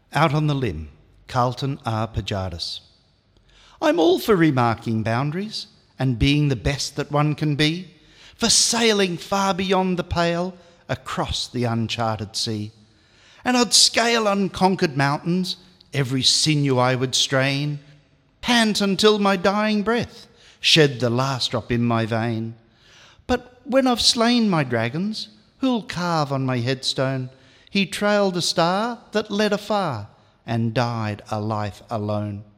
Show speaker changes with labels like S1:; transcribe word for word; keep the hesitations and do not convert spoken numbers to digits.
S1: Out on the Limb, Carlton R. Pajardis. I'm all for remarking boundaries and being the best that one can be, for sailing far beyond the pale across the uncharted sea. And I'd scale unconquered mountains, every sinew I would strain, pant until my dying breath shed the last drop in my vein. But when I've slain my dragons, who'll carve on my headstone, he trailed a star that led afar and died a life alone.